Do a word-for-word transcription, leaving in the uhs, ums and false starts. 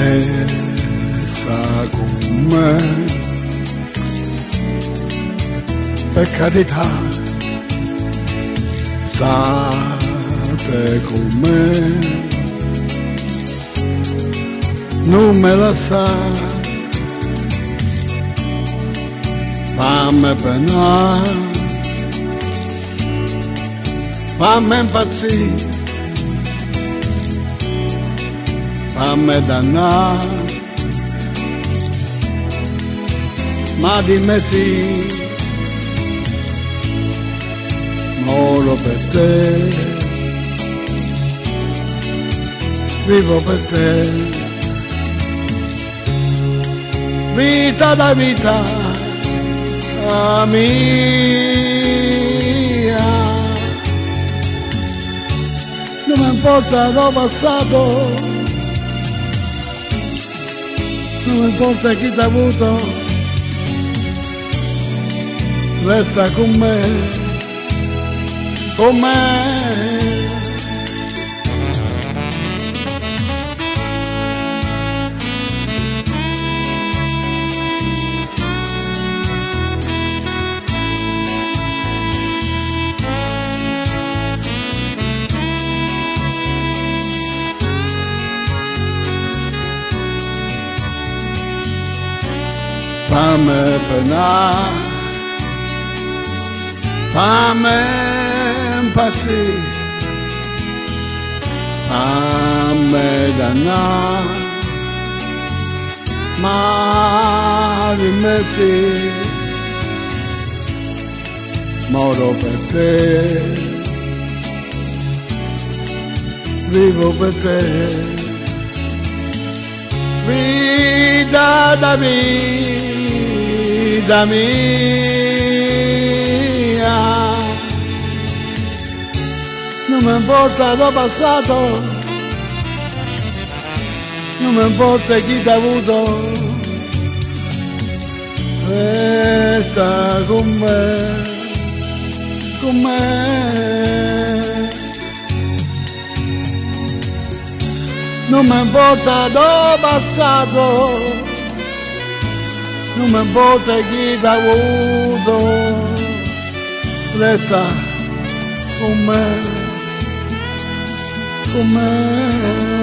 resta con me, per carità, state con me, non me la sa, fammi penare, fammi impazzire, fammi dannare, ma dimmi sì, moro per te, vivo per te, vita da vita mia, non mi importa il passato, non mi importa chi t'ha avuto, resta con me, con me. Fammi penare, fammi impazzire, fammi dannare, ma dimmi sì, moro per te, vivo per te, vita da vita mia, non mi importa il passato, non mi importa chi t'ha avuto, resta con me, con me. Non mi importa il passato, non mi importa chi t'ha avuto, resta con me, con me.